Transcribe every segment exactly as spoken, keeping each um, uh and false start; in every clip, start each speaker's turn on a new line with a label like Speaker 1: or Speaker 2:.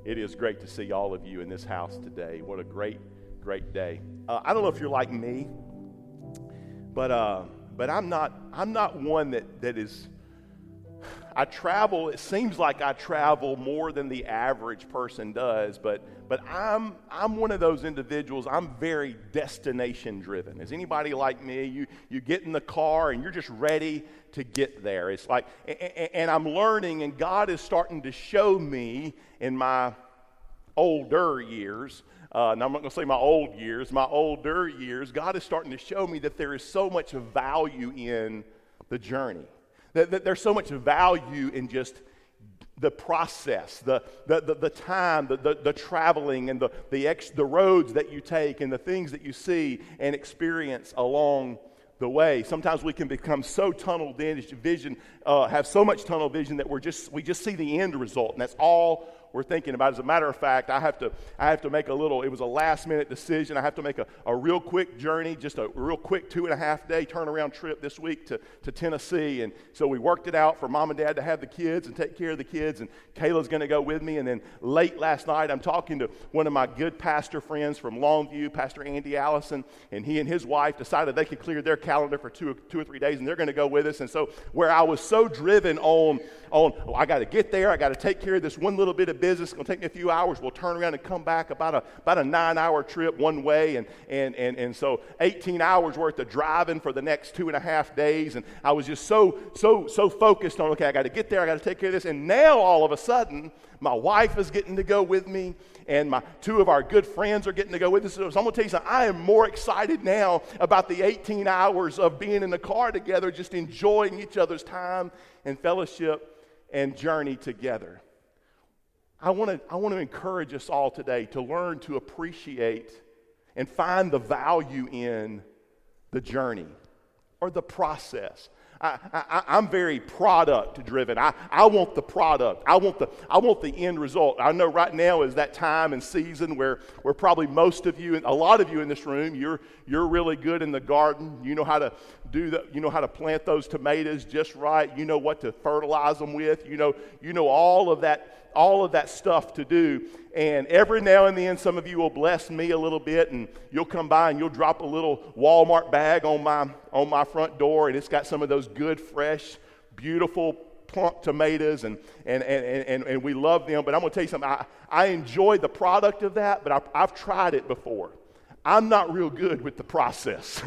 Speaker 1: It is great to see all of you in this house today. What a great, great day. Uh, I don't know if you're like me, but uh, but I'm not I'm not one that, that is, I travel, it seems like I travel more than the average person does, but but I'm I'm one of those individuals, I'm very destination driven. Is anybody like me? You you get in the car and you're just ready to get there. It's like, and, and I'm learning, and God is starting to show me in my older years, uh, and I'm not going to say my old years, my older years, God is starting to show me that there is so much value in the journey. That, that there's so much value in just the process, the the the, the time, the, the the traveling, and the the ex, the roads that you take, and the things that you see and experience along the way. Sometimes we can become so tunnel vision, uh, have so much tunnel vision that we're just we just see the end result, and that's all we're thinking about. As a matter of fact, I have to I have to make a little, it was a last minute decision. I have to make a, a real quick journey, just a real quick two and a half day turnaround trip this week to, to Tennessee. And so we worked it out for mom and dad to have the kids and take care of the kids. And Kayla's going to go with me. And then late last night, I'm talking to one of my good pastor friends from Longview, Pastor Andy Allison. And he and his wife decided they could clear their calendar for two, two or three days, and they're going to go with us. And so where I was so driven on, on oh, I got to get there, I got to take care of this one little bit of business. It's going to take me a few hours. We'll turn around and come back, about a about a nine-hour trip one way, and and and and so eighteen hours worth of driving for the next two and a half days. And I was just so so so focused on, okay, I got to get there, I got to take care of this. And now all of a sudden, my wife is getting to go with me, and my two of our good friends are getting to go with us. So I'm going to tell you something. I am more excited now about the eighteen hours of being in the car together, just enjoying each other's time and fellowship and journey together. I want to I want to encourage us all today to learn to appreciate and find the value in the journey or the process. I, I, I'm very product driven. I, I want the product. I want the I want the end result. I know right now is that time and season where, where probably most of you, a lot of you in this room, you're you're really good in the garden. You know how to do the, you know how to plant those tomatoes just right. You know what to fertilize them with. You know you know all of that all of that stuff to do. And every now and then, some of you will bless me a little bit, and you'll come by and you'll drop a little Walmart bag on my on my front door, and it's got some of those good, fresh, beautiful, plump tomatoes, and and and and, and we love them. But I'm going to tell you something. I, I enjoy the product of that, but I, I've tried it before. I'm not real good with the process.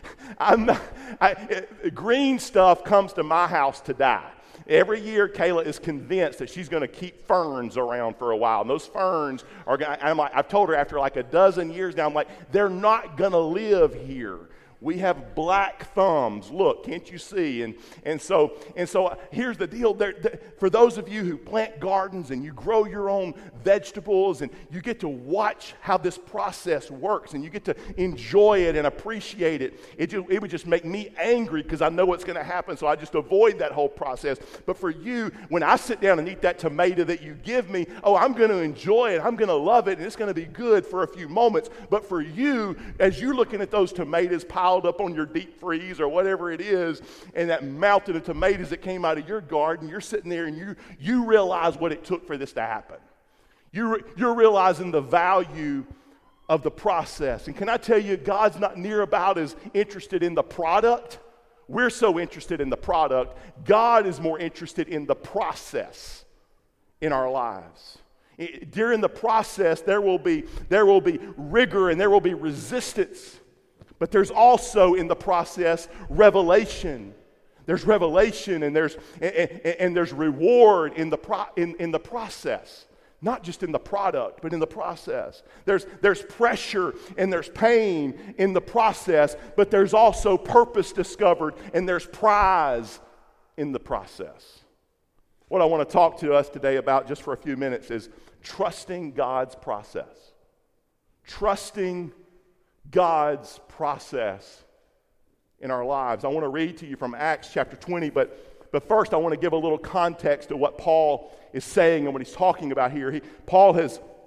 Speaker 1: I'm not. I, it, green stuff comes to my house to die. Every year, Kayla is convinced that she's going to keep ferns around for a while. And those ferns are going to, I'm like, I've told her after like a dozen years now, I'm like, they're not going to live here. We have black thumbs. Look, can't you see? And and so and so here's the deal. There, there, for those of you who plant gardens and you grow your own vegetables, and you get to watch how this process works, and you get to enjoy it and appreciate it, it, just, it would just make me angry because I know what's going to happen, so I just avoid that whole process. But for you, when I sit down and eat that tomato that you give me, oh, I'm going to enjoy it. I'm going to love it, and it's going to be good for a few moments. But for you, as you're looking at those tomatoes piled up on your deep freeze or whatever it is, and that mountain of tomatoes that came out of your garden, you're sitting there and you you realize what it took for this to happen. You're, you're realizing the value of the process. And can I tell you, God's not near about as interested in the product. We're so interested in the product. God is more interested in the process in our lives. It, during the process, there will be there will be rigor and there will be resistance. But there's also in the process revelation. There's revelation and there's and, and, and there's reward in the pro, in, in the process. Not just in the product, but in the process. There's there's pressure and there's pain in the process, but there's also purpose discovered and there's prize in the process. What I want to talk to us today about just for a few minutes is trusting God's process. Trusting God's process in our lives. I want to read to you from Acts chapter twenty, but, but first I want to give a little context to what Paul is saying and what he's talking about here. He, Paul has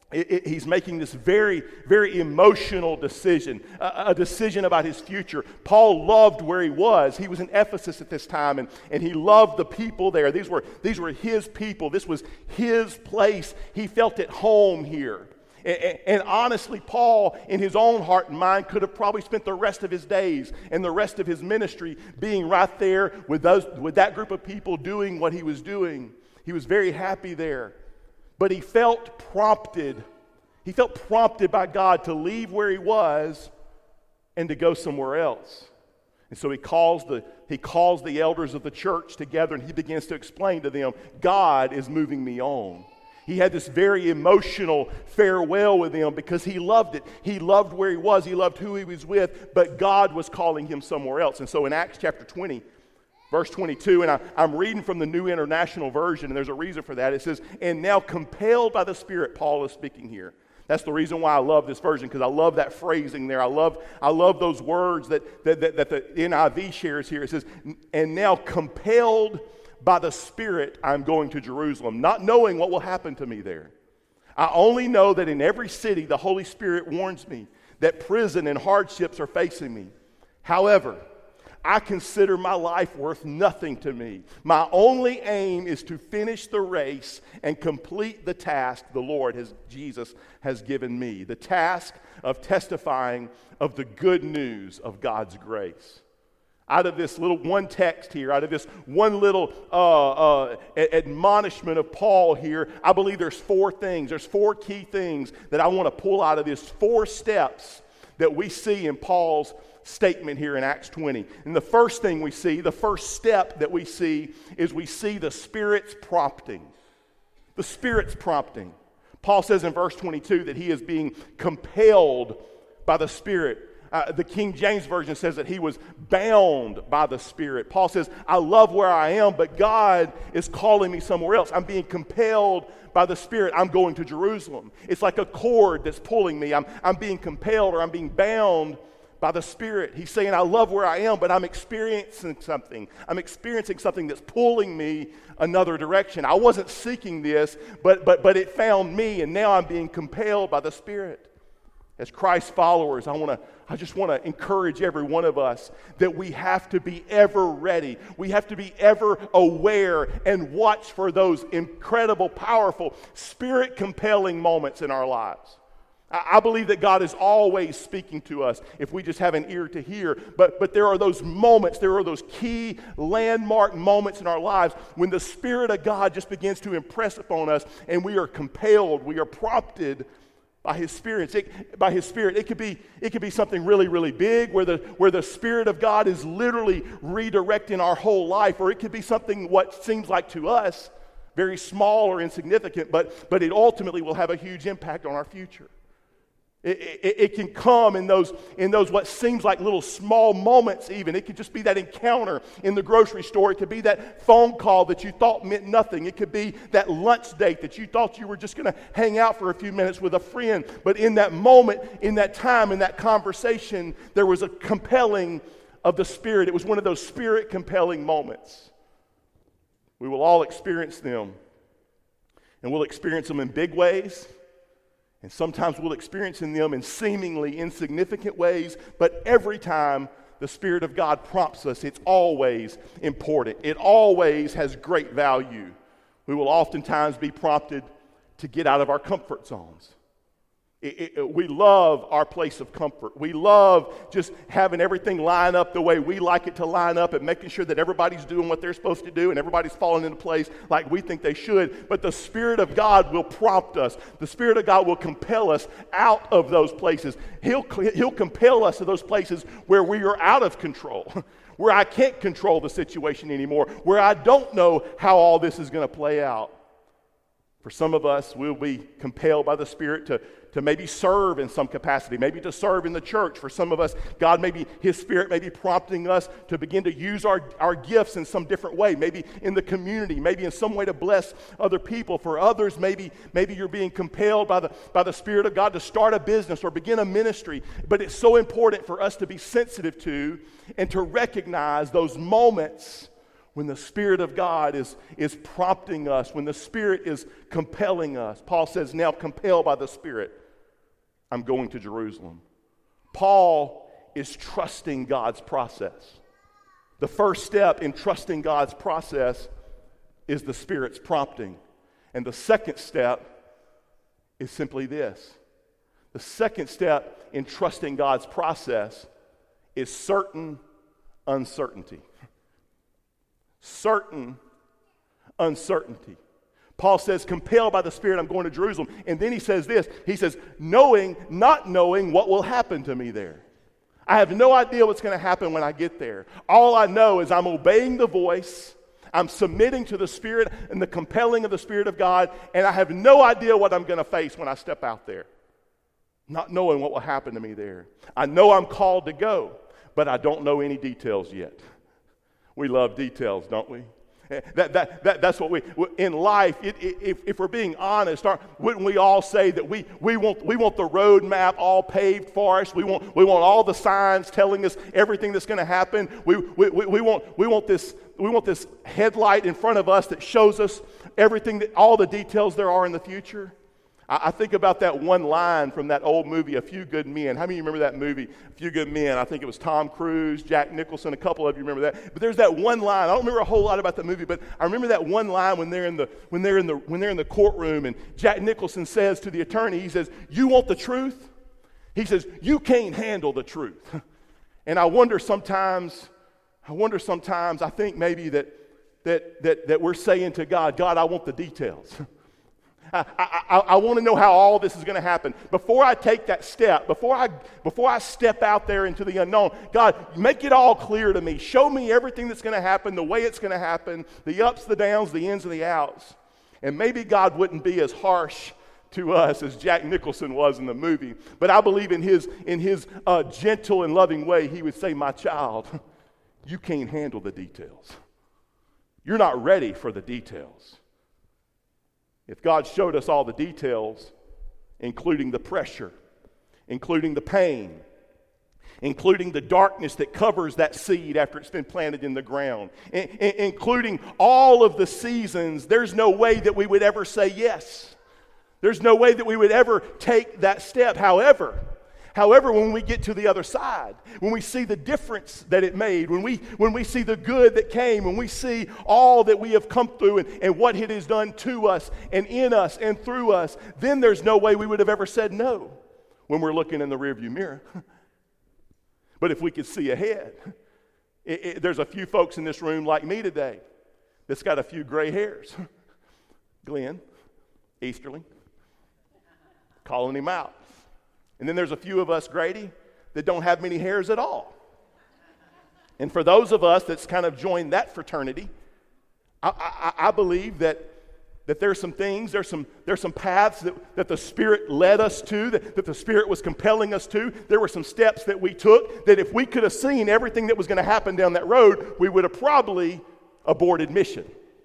Speaker 1: It, it, he's making this very, very emotional decision, a, a decision about his future. Paul loved where he was. He was in Ephesus at this time, and, and he loved the people there. These were, these were his people. This was his place. He felt at home here. And, and, and honestly, Paul, in his own heart and mind, could have probably spent the rest of his days and the rest of his ministry being right there with, those, with that group of people doing what he was doing. He was very happy there. But he felt prompted. He felt prompted by God to leave where he was and to go somewhere else. And so he calls the he calls the elders of the church together, and he begins to explain to them, God is moving me on. He had this very emotional farewell with them because he loved it. He loved where he was. He loved who he was with, but God was calling him somewhere else. And so in Acts chapter twenty, verse twenty-two, and I, I'm reading from the New International Version, and there's a reason for that. It says, and now compelled by the Spirit, Paul is speaking here. That's the reason why I love this version, because I love that phrasing there. I love I love those words that, that, that, that the N I V shares here. It says, and now compelled by the Spirit, I'm going to Jerusalem, not knowing what will happen to me there. I only know that in every city the Holy Spirit warns me that prison and hardships are facing me. However, I consider my life worth nothing to me. My only aim is to finish the race and complete the task the Lord, has, Jesus, has given me. The task of testifying of the good news of God's grace. Out of this little one text here, out of this one little uh, uh, admonishment of Paul here, I believe there's four things. There's four key things that I want to pull out of this. Four steps that we see in Paul's statement here in Acts twenty. And the first thing we see, the first step that we see, is we see the Spirit's prompting. The Spirit's prompting. Paul says in verse twenty-two that he is being compelled by the Spirit. Uh, the King James Version says that he was bound by the Spirit. Paul says, I love where I am, but God is calling me somewhere else. I'm being compelled by the Spirit. I'm going to Jerusalem. It's like a cord that's pulling me. I'm, I'm being compelled, or I'm being bound by the Spirit. He's saying, I love where I am, but I'm experiencing something. I'm experiencing something that's pulling me another direction. I wasn't seeking this, but but but it found me, and now I'm being compelled by the Spirit. As Christ followers, I want to I just want to encourage every one of us that we have to be ever ready. We have to be ever aware and watch for those incredible, powerful, Spirit-compelling moments in our lives. I believe that God is always speaking to us if we just have an ear to hear. But, but there are those moments, there are those key landmark moments in our lives when the Spirit of God just begins to impress upon us, and we are compelled, we are prompted by His Spirit. It, by His Spirit. It could be, it could be something really, really big where the, where the Spirit of God is literally redirecting our whole life, or it could be something what seems like to us very small or insignificant, but, but it ultimately will have a huge impact on our future. It, it, it can come in those, in those what seems like little small moments even. It could just be that encounter in the grocery store. It could be that phone call that you thought meant nothing. It could be that lunch date that you thought you were just going to hang out for a few minutes with a friend. But in that moment, in that time, in that conversation, there was a compelling of the Spirit. It was one of those Spirit-compelling moments. We will all experience them. And we'll experience them in big ways. And sometimes we'll experience in them in seemingly insignificant ways, but every time the Spirit of God prompts us, it's always important. It always has great value. We will oftentimes be prompted to get out of our comfort zones. It, it, we love our place of comfort. We love just having everything line up the way we like it to line up and making sure that everybody's doing what they're supposed to do and everybody's falling into place like we think they should. But the Spirit of God will prompt us. The Spirit of God will compel us out of those places. He'll, he'll compel us to those places where we are out of control, where I can't control the situation anymore, where I don't know how all this is going to play out. For some of us, we'll be compelled by the Spirit to, to maybe serve in some capacity, maybe to serve in the church. For some of us, God maybe, His Spirit may be prompting us to begin to use our, our gifts in some different way, maybe in the community, maybe in some way to bless other people. For others, maybe, maybe you're being compelled by the, by the Spirit of God to start a business or begin a ministry. But it's so important for us to be sensitive to and to recognize those moments when the Spirit of God is, is prompting us, when the Spirit is compelling us. Paul says, now compelled by the Spirit, I'm going to Jerusalem. Paul is trusting God's process. The first step in trusting God's process is the Spirit's prompting. And the second step is simply this. The second step in trusting God's process is certain uncertainty. Certain uncertainty. Paul says, compelled by the Spirit, I'm going to Jerusalem. And then he says this. He says, knowing, not knowing what will happen to me there. I have no idea what's going to happen when I get there. All I know is I'm obeying the voice. I'm submitting to the Spirit and the compelling of the Spirit of God. And I have no idea what I'm going to face when I step out there. Not knowing what will happen to me there. I know I'm called to go, but I don't know any details yet. We love details, don't we? That, that, that, that's what we, in life, it, it, if, if we're being honest, aren't, wouldn't we all say that we, we, want, we want the road map all paved for us? We want, we want all the signs telling us everything that's going to happen. We, we, we, we, want, we, want this, we want this headlight in front of us that shows us everything, that, all the details there are in the future. I think about that one line from that old movie, A Few Good Men. How many of you remember that movie, A Few Good Men? I think it was Tom Cruise, Jack Nicholson, a couple of you remember that. But there's that one line. I don't remember a whole lot about the movie, but I remember that one line when they're in the when they're in the when they're in the courtroom, and Jack Nicholson says to the attorney, he says, "You want the truth?" He says, "You can't handle the truth." And I wonder sometimes, I wonder sometimes, I think maybe that that that that we're saying to God, God, I want the details. I, I, I want to know how all this is going to happen. Before I take that step, before I before I step out there into the unknown, God, make it all clear to me. Show me everything that's going to happen, the way it's going to happen, the ups, the downs, the ins, and the outs. And maybe God wouldn't be as harsh to us as Jack Nicholson was in the movie. But I believe in his, in his uh, gentle and loving way, he would say, my child, you can't handle the details. You're not ready for the details. If God showed us all the details, including the pressure, including the pain, including the darkness that covers that seed after it's been planted in the ground, in, in, including all of the seasons, there's no way that we would ever say yes. There's no way that we would ever take that step. However, However, when we get to the other side, when we see the difference that it made, when we when we see the good that came, when we see all that we have come through and, and what it has done to us and in us and through us, then there's no way we would have ever said no when we're looking in the rearview mirror. But if we could see ahead, it, it, there's a few folks in this room like me today that's got a few gray hairs. Glenn, Easterling, calling him out. And then there's a few of us, Grady, that don't have many hairs at all. And for those of us that's kind of joined that fraternity, I, I, I believe that, that there's some things, there's some, there's some paths that, that the Spirit led us to, that, that the Spirit was compelling us to. There were some steps that we took that if we could have seen everything that was going to happen down that road, we would have probably aborted mission.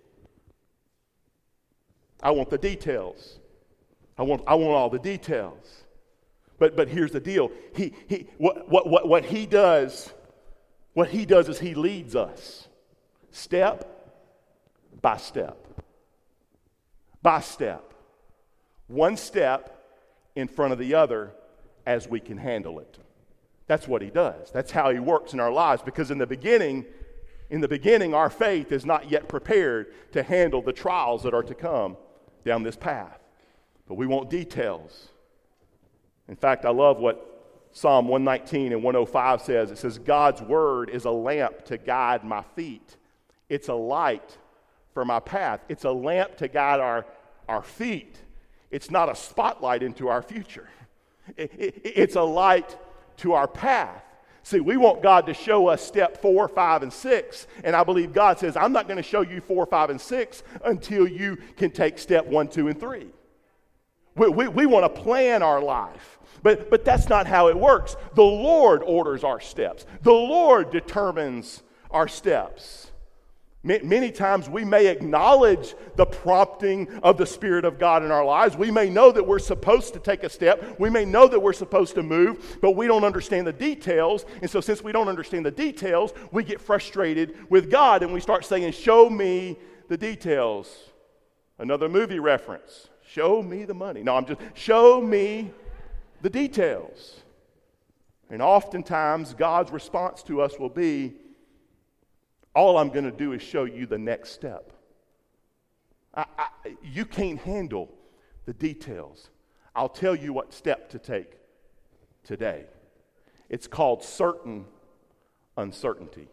Speaker 1: I want the details. I want, I want all the details. But but here's the deal. He he what what what what he does, what he does is he leads us step by step. By step. One step in front of the other as we can handle it. That's what he does. That's how he works in our lives, because in the beginning, in the beginning our faith is not yet prepared to handle the trials that are to come down this path. But we want details. In fact, I love what Psalm one nineteen and one oh five says. It says, God's word is a lamp to guide my feet. It's a light for my path. It's a lamp to guide our, our feet. It's not a spotlight into our future. It, it, it's a light to our path. See, we want God to show us step four, five, and six. And I believe God says, I'm not going to show you four, five, and six until you can take step one, two, and three. We, we, we want to plan our life, but, but that's not how it works. The Lord orders our steps. The Lord determines our steps. Many times we may acknowledge the prompting of the Spirit of God in our lives. We may know that we're supposed to take a step. We may know that we're supposed to move, but we don't understand the details. And so since we don't understand the details, we get frustrated with God and we start saying, show me the details. Another movie reference, show me the money. No, I'm just, show me the details. And oftentimes God's response to us will be, all I'm going to do is show you the next step. I, I, you can't handle the details. I'll tell you what step to take today. It's called certain uncertainty.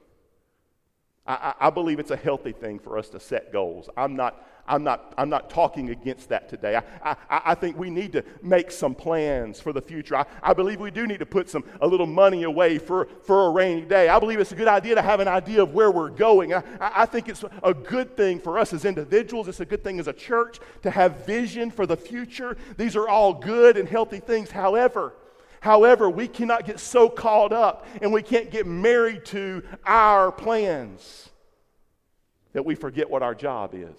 Speaker 1: I, I, I believe it's a healthy thing for us to set goals. I'm not, I'm not, I'm not talking against that today. I, I, I think we need to make some plans for the future. I, I believe we do need to put some a little money away for, for a rainy day. I believe it's a good idea to have an idea of where we're going. I, I think it's a good thing for us as individuals. It's a good thing as a church to have vision for the future. These are all good and healthy things. However, However, we cannot get so caught up and we can't get married to our plans that we forget what our job is.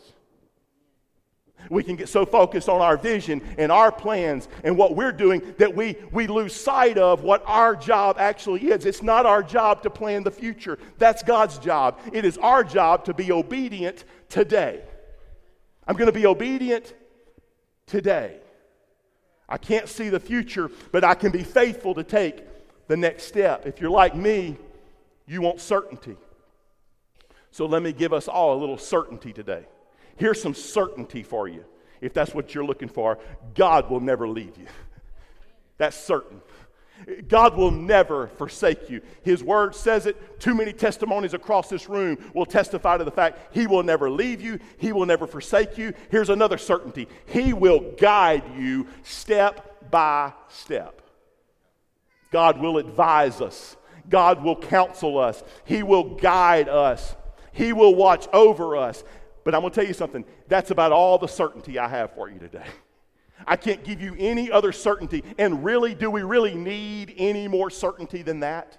Speaker 1: We can get so focused on our vision and our plans and what we're doing that we, we lose sight of what our job actually is. It's not our job to plan the future. That's God's job. It is our job to be obedient today. I'm going to be obedient today. I can't see the future, but I can be faithful to take the next step. If you're like me, you want certainty. So let me give us all a little certainty today. Here's some certainty for you. If that's what you're looking for, God will never leave you. That's certain. God will never forsake you. His word says it. Too many testimonies across this room will testify to the fact He will never leave you. He will never forsake you. Here's another certainty. He will guide you step by step. God will advise us. God will counsel us. He will guide us. He will watch over us. But I'm going to tell you something. That's about all the certainty I have for you today. I can't give you any other certainty. And really, do we really need any more certainty than that?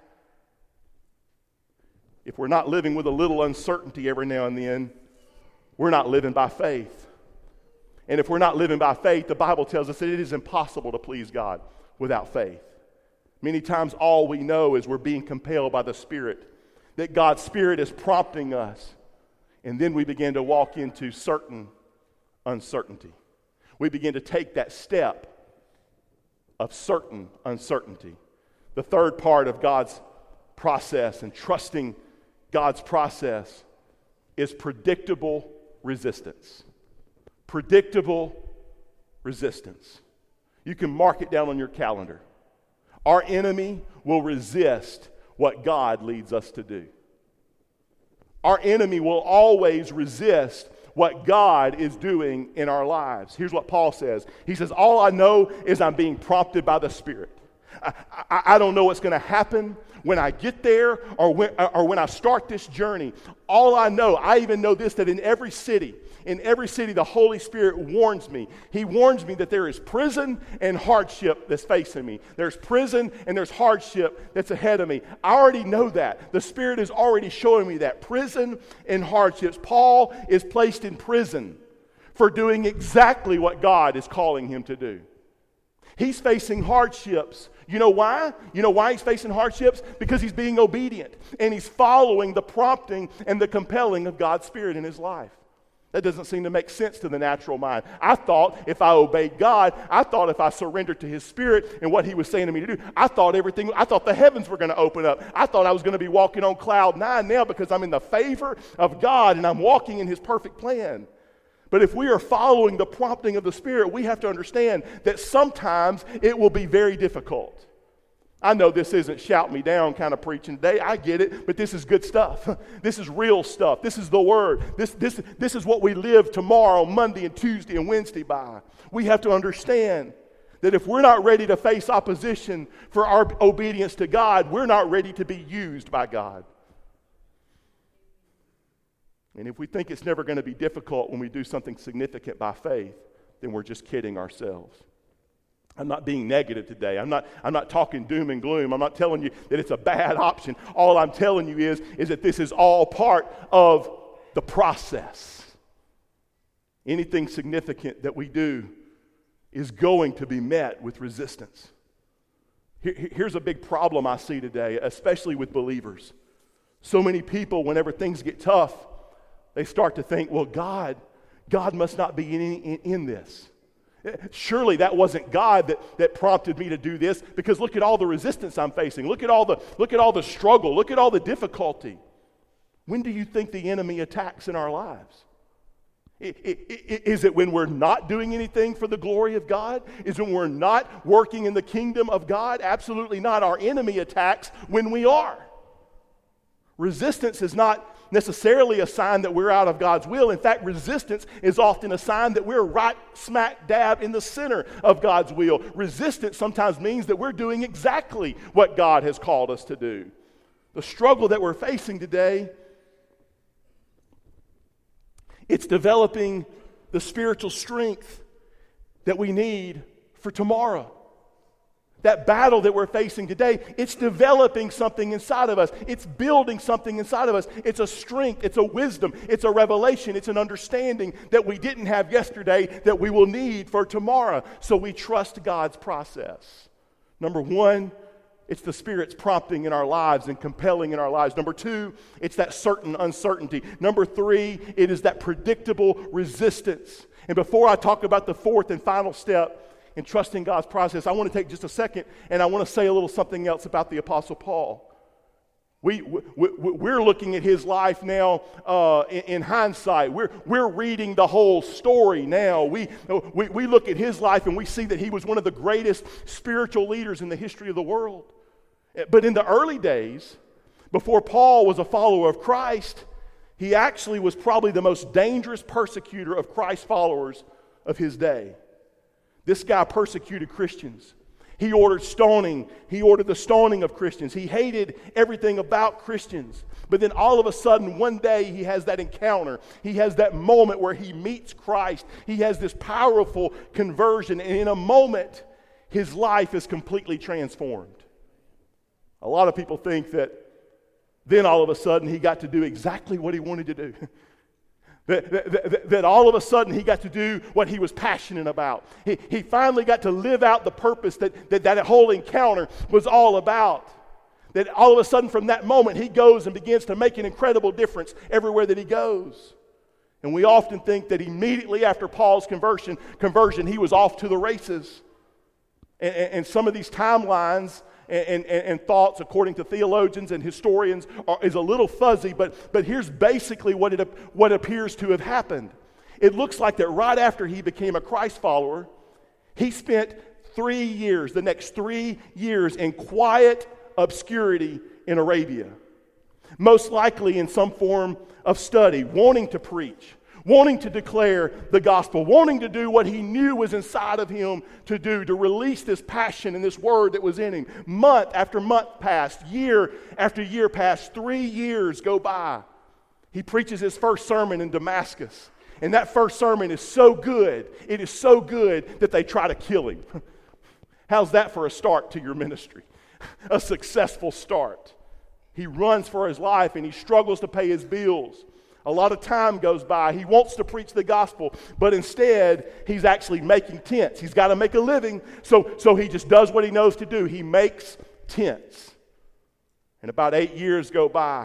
Speaker 1: If we're not living with a little uncertainty every now and then, we're not living by faith. And if we're not living by faith, the Bible tells us that it is impossible to please God without faith. Many times all we know is we're being compelled by the Spirit, that God's Spirit is prompting us. And then we begin to walk into certain uncertainty. We begin to take that step of certain uncertainty. The third part of God's process and trusting God's process is predictable resistance. Predictable resistance. You can mark it down on your calendar. Our enemy will resist what God leads us to do. Our enemy will always resist what God is doing in our lives. Here's what Paul says. He says, all I know is I'm being prompted by the Spirit. I, I, I don't know what's going to happen when I get there or when, or when I start this journey. All I know, I even know this, that in every city, in every city, the Holy Spirit warns me. He warns me that there is prison and hardship that's facing me. There's prison and there's hardship that's ahead of me. I already know that. The Spirit is already showing me that. Prison and hardships. Paul is placed in prison for doing exactly what God is calling him to do. He's facing hardships. You know why? You know why he's facing hardships? Because he's being obedient and he's following the prompting and the compelling of God's Spirit in his life. That doesn't seem to make sense to the natural mind. I thought if I obeyed God, I thought if I surrendered to His Spirit and what He was saying to me to do, I thought everything, I thought the heavens were going to open up. I thought I was going to be walking on cloud nine now because I'm in the favor of God and I'm walking in His perfect plan. But if we are following the prompting of the Spirit, we have to understand that sometimes it will be very difficult. I know this isn't shout me down kind of preaching today. I get it, but this is good stuff. This is real stuff. This is the Word. This, this, this is what we live tomorrow, Monday and Tuesday and Wednesday by. We have to understand that if we're not ready to face opposition for our obedience to God, we're not ready to be used by God. And if we think it's never going to be difficult when we do something significant by faith, then we're just kidding ourselves. I'm not being negative today. I'm not, I'm not talking doom and gloom. I'm not telling you that it's a bad option. All I'm telling you is, is that this is all part of the process. Anything significant that we do is going to be met with resistance. Here, here's a big problem I see today, especially with believers. So many people, whenever things get tough, they start to think, well, God, God must not be in, in, in this. Surely that wasn't God that, that prompted me to do this, because look at all the resistance I'm facing. Look at all the, look at all the struggle. Look at all the difficulty. When do you think the enemy attacks in our lives? Is it when we're not doing anything for the glory of God? Is it when we're not working in the kingdom of God? Absolutely not. Our enemy attacks when we are. Resistance is not necessarily a sign that we're out of God's will. In fact, resistance is often a sign that we're right smack dab in the center of God's will. Resistance sometimes means that we're doing exactly what God has called us to do. The struggle that we're facing today, it's developing the spiritual strength that we need for tomorrow. That battle that we're facing today, it's developing something inside of us. It's building something inside of us. It's a strength, it's a wisdom, it's a revelation, it's an understanding that we didn't have yesterday that we will need for tomorrow. So we trust God's process. Number one, it's the Spirit's prompting in our lives and compelling in our lives. Number two, it's that certain uncertainty. Number three, it is that predictable resistance. And before I talk about the fourth and final step in trusting God's process, I want to take just a second and I want to say a little something else about the Apostle Paul. We, we, we're looking at his life now uh, in, in hindsight. We're, we're reading the whole story now. We, we, we look at his life and we see that he was one of the greatest spiritual leaders in the history of the world. But in the early days, before Paul was a follower of Christ, he actually was probably the most dangerous persecutor of Christ's followers of his day. This guy persecuted Christians. He ordered stoning. He ordered the stoning of Christians. He hated everything about Christians. But then all of a sudden, one day, he has that encounter. He has that moment where he meets Christ. He has this powerful conversion. And in a moment, his life is completely transformed. A lot of people think that then all of a sudden, he got to do exactly what he wanted to do. That, that, that all of a sudden he got to do what he was passionate about. He, he finally got to live out the purpose that, that that whole encounter was all about. That all of a sudden from that moment he goes and begins to make an incredible difference everywhere that he goes. And we often think that immediately after Paul's conversion, conversion he was off to the races. And, and, and some of these timelines And, and, and thoughts, according to theologians and historians, are, is a little fuzzy, but, but here's basically what, it, what appears to have happened. It looks like that right after he became a Christ follower, he spent three years, the next three years, in quiet obscurity in Arabia. Most likely in some form of study, wanting to preach, wanting to declare the gospel, wanting to do what he knew was inside of him to do, to release this passion and this word that was in him. Month after month passed, year after year passed, three years go by. He preaches his first sermon in Damascus, and that first sermon is so good, it is so good that they try to kill him. How's that for a start to your ministry? A successful start. He runs for his life and he struggles to pay his bills. A lot of time goes by. He wants to preach the gospel, but instead, he's actually making tents. He's got to make a living, so, so he just does what he knows to do. He makes tents. And about eight years go by,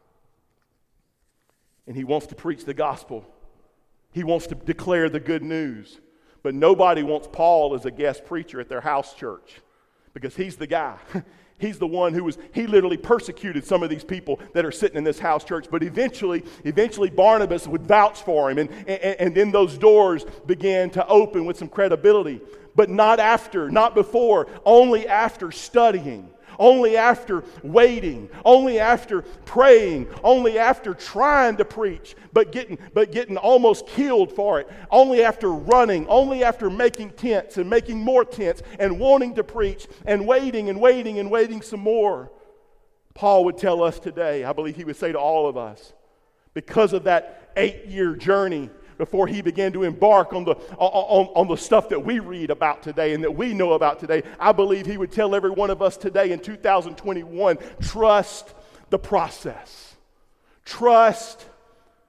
Speaker 1: and he wants to preach the gospel. He wants to declare the good news. But nobody wants Paul as a guest preacher at their house church, because he's the guy. He's the one who was, he literally persecuted some of these people that are sitting in this house church. But eventually, eventually Barnabas would vouch for him. And, and, and then those doors began to open with some credibility. But not after, not before, only after studying. Only after waiting, only after praying, only after trying to preach, but getting, but getting almost killed for it, only after running, only after making tents and making more tents and wanting to preach and waiting and waiting and waiting some more. Paul would tell us today, I believe he would say to all of us, because of that eight-year journey before he began to embark on the, on, on the stuff that we read about today and that we know about today, I believe he would tell every one of us today in two thousand twenty-one, trust the process. Trust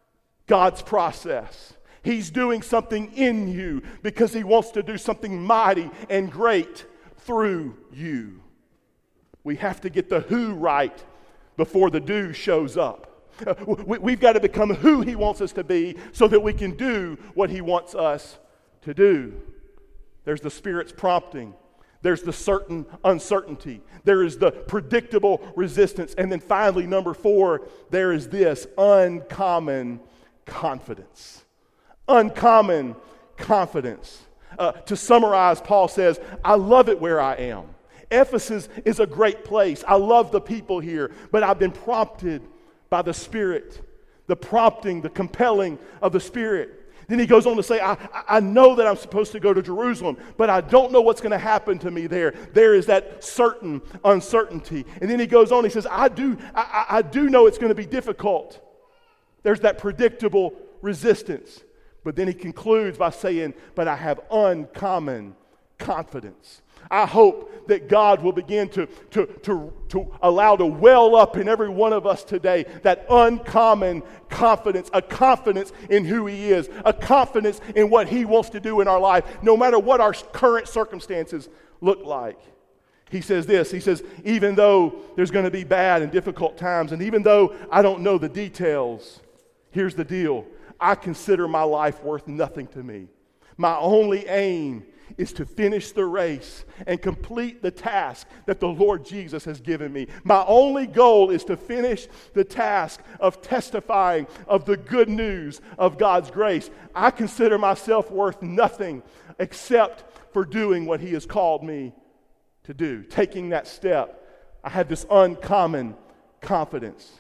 Speaker 1: God's process. He's doing something in you because he wants to do something mighty and great through you. We have to get the who right before the do shows up. Uh, we, we've got to become who he wants us to be so that we can do what he wants us to do. There's the Spirit's prompting. There's the certain uncertainty. There is the predictable resistance. And then finally, number four, there is this uncommon confidence. Uncommon confidence. Uh, to summarize, Paul says, I love it where I am. Ephesus is a great place. I love the people here, but I've been prompted by the Spirit, the prompting, the compelling of the Spirit. Then he goes on to say, I, I know that I'm supposed to go to Jerusalem, but I don't know what's going to happen to me there. There is that certain uncertainty. And then he goes on, he says, I do, I, I do know it's going to be difficult. There's that predictable resistance. But then he concludes by saying, but I have uncommon confidence. I hope that God will begin to, to, to, to allow to well up in every one of us today that uncommon confidence, a confidence in who he is, a confidence in what he wants to do in our life, no matter what our current circumstances look like. He says this, he says, even though there's going to be bad and difficult times, and even though I don't know the details, here's the deal. I consider my life worth nothing to me. My only aim is to finish the race and complete the task that the Lord Jesus has given me. My only goal is to finish the task of testifying of the good news of God's grace. I consider myself worth nothing except for doing what he has called me to do, taking that step. I have this uncommon confidence.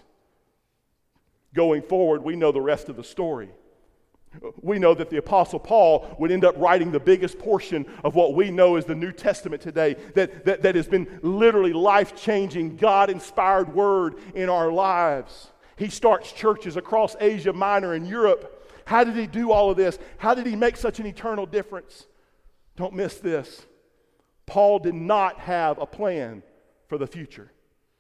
Speaker 1: Going forward, we know the rest of the story. We know that the Apostle Paul would end up writing the biggest portion of what we know as the New Testament today, that, that, that has been literally life-changing, God-inspired word in our lives. He starts churches across Asia Minor and Europe. How did he do all of this? How did he make such an eternal difference? Don't miss this. Paul did not have a plan for the future.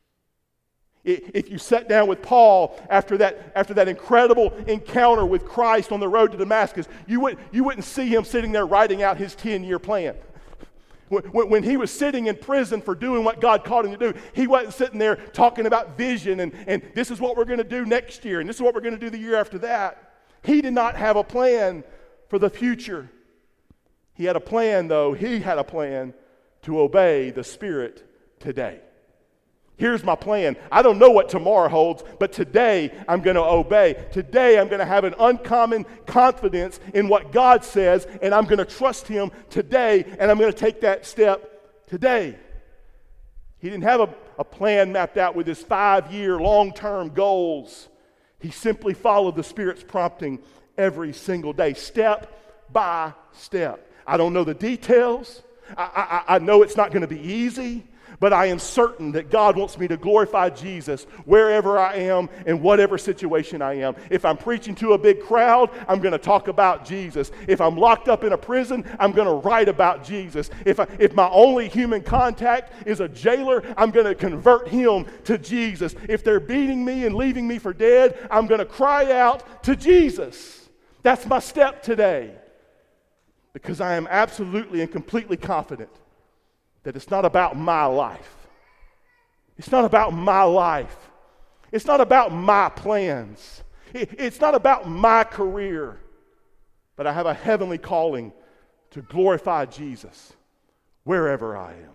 Speaker 1: If you sat down with Paul after that, after that incredible encounter with Christ on the road to Damascus, you, would, you wouldn't see him sitting there writing out his ten-year plan. When, when he was sitting in prison for doing what God called him to do, he wasn't sitting there talking about vision and, and this is what we're going to do next year and this is what we're going to do the year after that. He did not have a plan for the future. He had a plan, though. He had a plan to obey the Spirit today. Here's my plan. I don't know what tomorrow holds, but today I'm going to obey. Today I'm going to have an uncommon confidence in what God says, and I'm going to trust him today, and I'm going to take that step today. He didn't have a, a plan mapped out with his five-year long-term goals. He simply followed the Spirit's prompting every single day, step by step. I don't know the details. I, I, I know it's not going to be easy. But I am certain that God wants me to glorify Jesus wherever I am, in whatever situation I am. If I'm preaching to a big crowd, I'm going to talk about Jesus. If I'm locked up in a prison, I'm going to write about Jesus. If, I, if my only human contact is a jailer, I'm going to convert him to Jesus. If they're beating me and leaving me for dead, I'm going to cry out to Jesus. That's my step today. Because I am absolutely and completely confident that it's not about my life. It's not about my life. It's not about my plans. It's not about my career. But I have a heavenly calling to glorify Jesus wherever I am.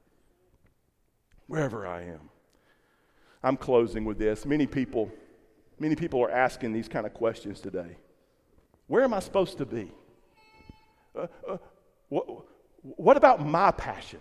Speaker 1: Wherever I am. I'm closing with this. Many people, many people are asking these kind of questions today. Where am I supposed to be? Uh, uh, what, what about my passion?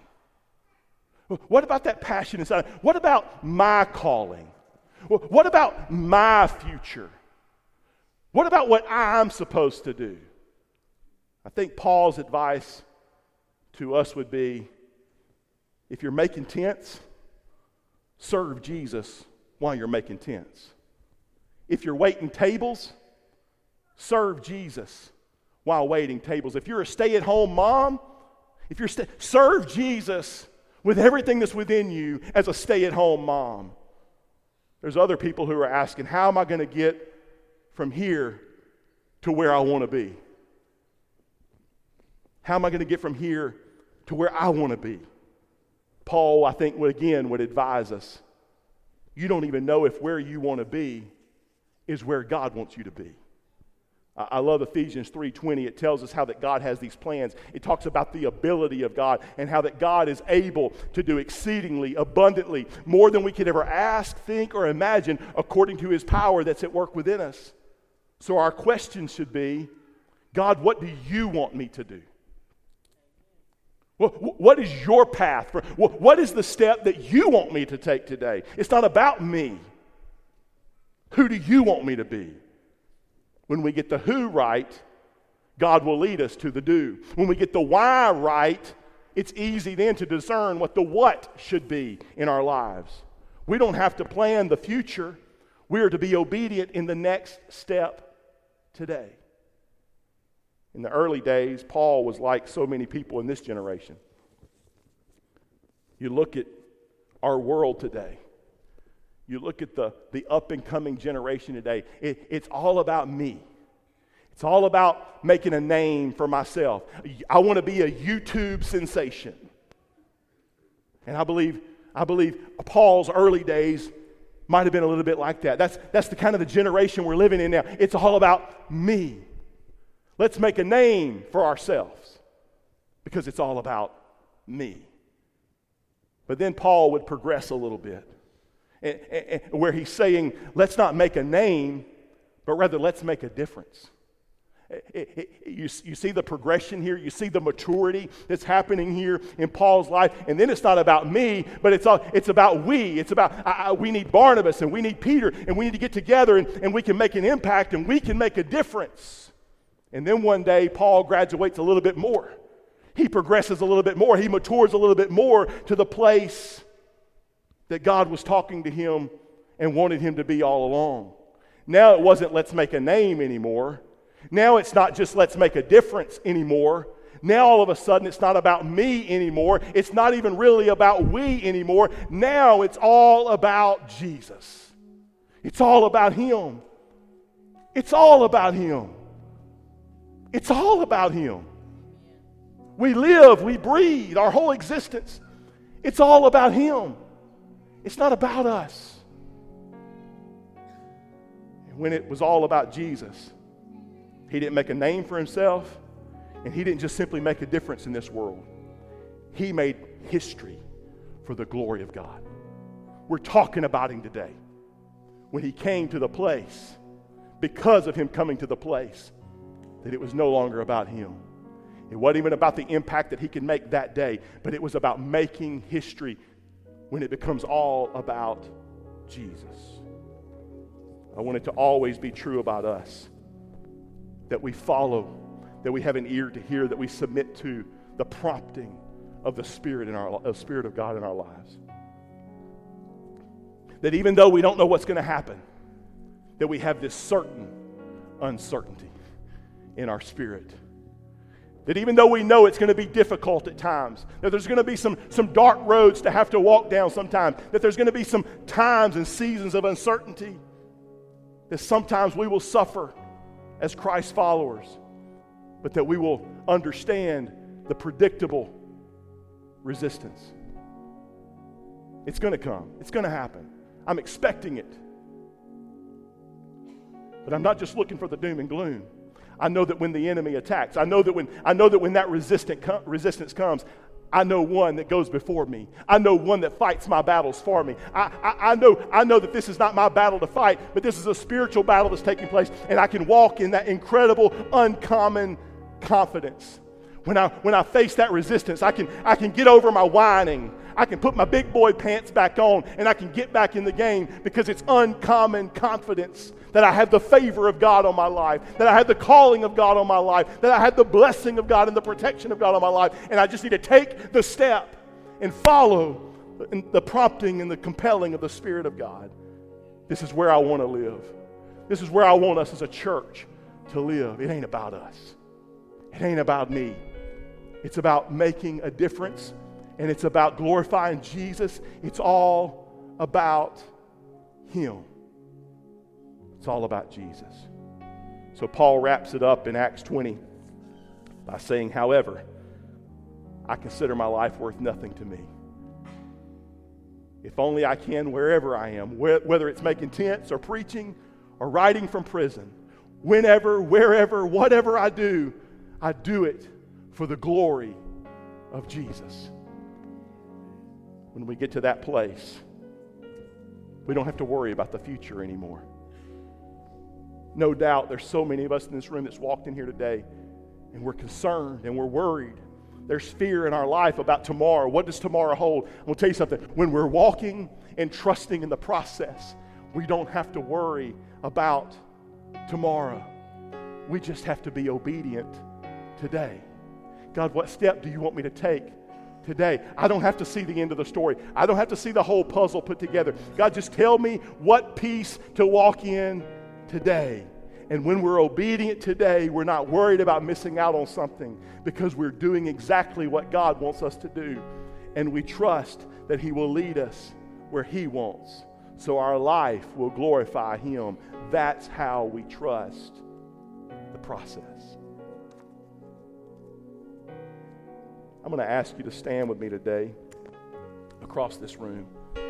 Speaker 1: What about that passion inside? What about my calling? What about my future? What about what I'm supposed to do? I think Paul's advice to us would be, if you're making tents, serve Jesus while you're making tents. If you're waiting tables, serve Jesus while waiting tables. If you're a stay-at-home mom, if you're st- serve Jesus with everything that's within you as a stay-at-home mom. There's other people who are asking, how am I going to get from here to where I want to be? How am I going to get from here to where I want to be? Paul, I think, would again would advise us, you don't even know if where you want to be is where God wants you to be. I love Ephesians three twenty. It tells us how that God has these plans. It talks about the ability of God and how that God is able to do exceedingly, abundantly, more than we could ever ask, think, or imagine according to his power that's at work within us. So our question should be, God, what do you want me to do? What is your path? What is the step that you want me to take today? It's not about me. Who do you want me to be? When we get the who right, God will lead us to the do. When we get the why right, it's easy then to discern what the what should be in our lives. We don't have to plan the future. We are to be obedient in the next step today. In the early days, Paul was like so many people in this generation. You look at our world today. You look at the, the up-and-coming generation today. It, it's all about me. It's all about making a name for myself. I want to be a YouTube sensation. And I believe, I believe Paul's early days might have been a little bit like that. That's, that's the kind of the generation we're living in now. It's all about me. Let's make a name for ourselves because it's all about me. But then Paul would progress a little bit, and, and, and where he's saying, let's not make a name, but rather let's make a difference. It, it, you, you see the progression here. You see the maturity that's happening here in Paul's life. And then it's not about me, but it's all, it's about we. It's about I, I, we need Barnabas and we need Peter and we need to get together and, and we can make an impact and we can make a difference. And then one day Paul graduates a little bit more. He progresses a little bit more. He matures a little bit more to the place that God was talking to him and wanted him to be all along. Now it wasn't let's make a name anymore. Now it's not just let's make a difference anymore. Now all of a sudden it's not about me anymore. It's not even really about we anymore. Now it's all about Jesus. It's all about him. It's all about him. It's all about him. We live, we breathe, our whole existence. It's all about him. It's not about us. And when it was all about Jesus, he didn't make a name for himself, and he didn't just simply make a difference in this world. He made history for the glory of God. We're talking about him today. When he came to the place, because of him coming to the place, that it was no longer about him. It wasn't even about the impact that he could make that day, but it was about making history when it becomes all about Jesus. I want it to always be true about us, that we follow, that we have an ear to hear, that we submit to the prompting of the Spirit in our, the Spirit of God in our lives. That even though we don't know what's going to happen, that we have this certain uncertainty in our spirit. That even though we know it's going to be difficult at times, that there's going to be some, some dark roads to have to walk down sometimes, that there's going to be some times and seasons of uncertainty, that sometimes we will suffer as Christ followers, but that we will understand the predictable resistance. It's going to come. It's going to happen. I'm expecting it. But I'm not just looking for the doom and gloom. I know that when the enemy attacks, I know that when I know that when that resistant com- resistance comes, I know one that goes before me. I know one that fights my battles for me. I, I, I know I know that this is not my battle to fight, but this is a spiritual battle that's taking place, and I can walk in that incredible, uncommon confidence. When I when I face that resistance, I can I can get over my whining. I can put my big boy pants back on, and I can get back in the game because it's uncommon confidence that I have the favor of God on my life, that I have the calling of God on my life, that I have the blessing of God and the protection of God on my life, and I just need to take the step and follow the prompting and the compelling of the Spirit of God. This is where I want to live. This is where I want us as a church to live. It ain't about us. It ain't about me. It's about making a difference, and it's about glorifying Jesus. It's all about him. It's all about Jesus. So Paul wraps it up in Acts twenty by saying, however, I consider my life worth nothing to me. If only I can, wherever I am, whether it's making tents or preaching or writing from prison, whenever, wherever, whatever I do, I do it for the glory of Jesus. When we get to that place, we don't have to worry about the future anymore. No doubt there's so many of us in this room that's walked in here today and we're concerned and we're worried. There's fear in our life about tomorrow. What does tomorrow hold? I'm going to tell you something. When we're walking and trusting in the process, we don't have to worry about tomorrow. We just have to be obedient today. God, what step do you want me to take today? I don't have to see the end of the story. I don't have to see the whole puzzle put together. God, just tell me what piece to walk in today. And when we're obedient today, we're not worried about missing out on something because we're doing exactly what God wants us to do. And we trust that He will lead us where He wants. So our life will glorify Him. That's how we trust the process. I'm going to ask you to stand with me today across this room.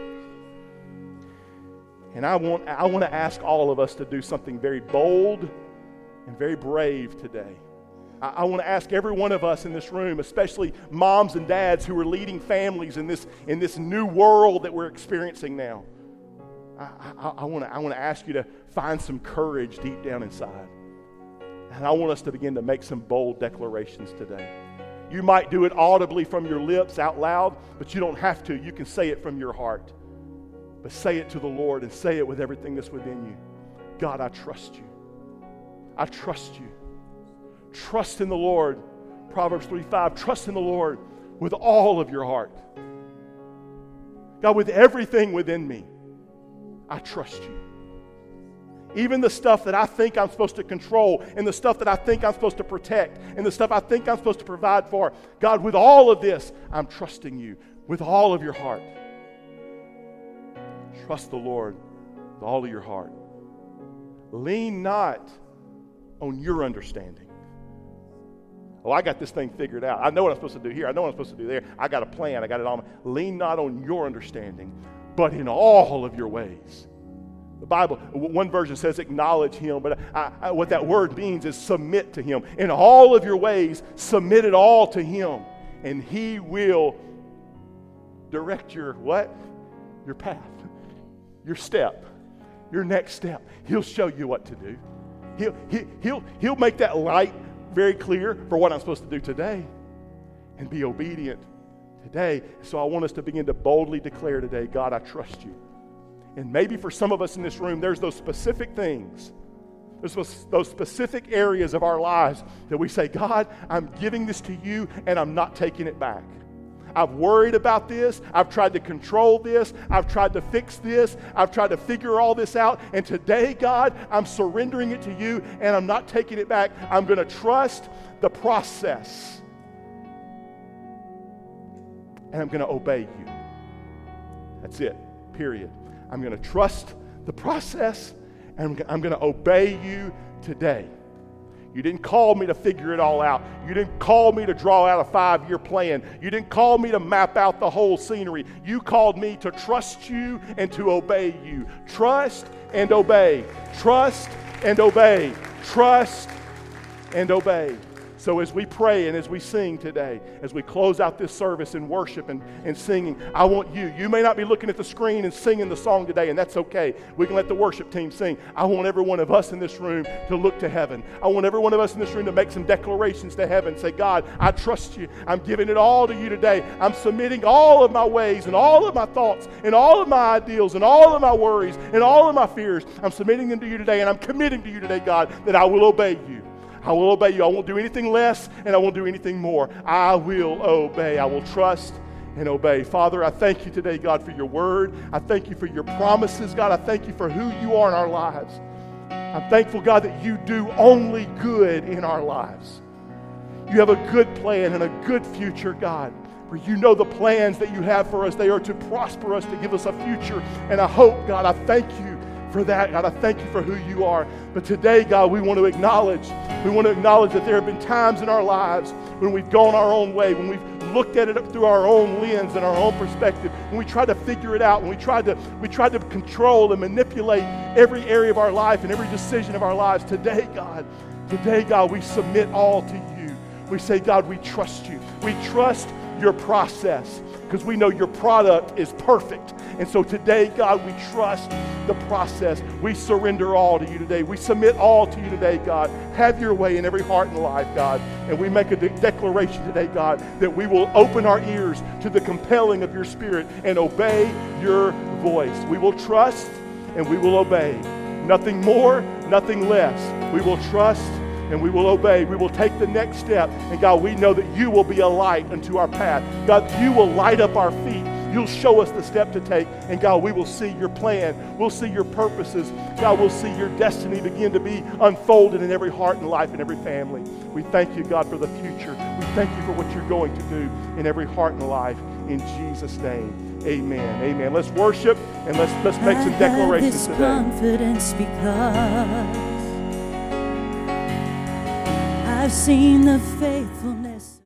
Speaker 1: And I want, I want to ask all of us to do something very bold and very brave today. I, I want to ask every one of us in this room, especially moms and dads who are leading families in this, in this new world that we're experiencing now. I, I, I want to I want to ask you to find some courage deep down inside. And I want us to begin to make some bold declarations today. You might do it audibly from your lips out loud, but you don't have to. You can say it from your heart. But say it to the Lord and say it with everything that's within you. God, I trust you. I trust you. Trust in the Lord. Proverbs three five, trust in the Lord with all of your heart. God, with everything within me, I trust you. Even the stuff that I think I'm supposed to control and the stuff that I think I'm supposed to protect and the stuff I think I'm supposed to provide for. God, with all of this, I'm trusting you with all of your heart. Trust the Lord with all of your heart. Lean not on your understanding. Oh, I got this thing figured out. I know what I'm supposed to do here. I know what I'm supposed to do there. I got a plan. I got it all. Lean not on your understanding, but in all of your ways. The Bible, one version says acknowledge Him, but I, I, what that word means is submit to Him. In all of your ways, submit it all to Him, and He will direct your what? Your path, your step, your next step. He'll show you what to do. He'll, he, he'll, he'll make that light very clear for what I'm supposed to do today and be obedient today. So I want us to begin to boldly declare today, God, I trust you. And maybe for some of us in this room, there's those specific things, there's those, those specific areas of our lives that we say, God, I'm giving this to you and I'm not taking it back. I've worried about this. I've tried to control this. I've tried to fix this. I've tried to figure all this out. And today, God, I'm surrendering it to you and I'm not taking it back. I'm going to trust the process. And I'm going to obey you. That's it, period. I'm going to trust the process and I'm going to obey you today. You didn't call me to figure it all out. You didn't call me to draw out a five-year plan. You didn't call me to map out the whole scenery. You called me to trust you and to obey you. Trust and obey. Trust and obey. Trust and obey. So as we pray and as we sing today, as we close out this service in worship and, and singing, I want you. You may not be looking at the screen and singing the song today, and that's okay. We can let the worship team sing. I want every one of us in this room to look to heaven. I want every one of us in this room to make some declarations to heaven. Say, God, I trust you. I'm giving it all to you today. I'm submitting all of my ways and all of my thoughts and all of my ideals and all of my worries and all of my fears. I'm submitting them to you today, and I'm committing to you today, God, that I will obey you. I will obey you. I won't do anything less, and I won't do anything more. I will obey. I will trust and obey. Father, I thank you today, God, for your word. I thank you for your promises, God. I thank you for who you are in our lives. I'm thankful, God, that you do only good in our lives. You have a good plan and a good future, God. For you know the plans that you have for us. They are to prosper us, to give us a future and a hope, God. I thank you for that. God, I thank you for who you are. But today, God, we want to acknowledge, we want to acknowledge that there have been times in our lives when we've gone our own way, when we've looked at it through our own lens and our own perspective, when we tried to figure it out, when we tried to we tried to control and manipulate every area of our life and every decision of our lives. Today, God, today, God, we submit all to you. We say, God, we trust you. We trust your process because we know your product is perfect. And so today, God, we trust the process. We surrender all to you today. We submit all to you today, God. Have your way in every heart and life, God. And we make a de- declaration today, God, that we will open our ears to the compelling of your Spirit and obey your voice. We will trust and we will obey. Nothing more, nothing less. We will trust and we will obey. We will take the next step. And God, we know that you will be a light unto our path. God, you will light up our feet. You'll show us the step to take. And God, we will see your plan. We'll see your purposes. God, we'll see your destiny begin to be unfolded in every heart and life and every family. We thank you, God, for the future. We thank you for what you're going to do in every heart and life. In Jesus' name, amen. Amen. Let's worship and let's, let's make some declarations today.
Speaker 2: I have this confidence because I've seen the faithfulness.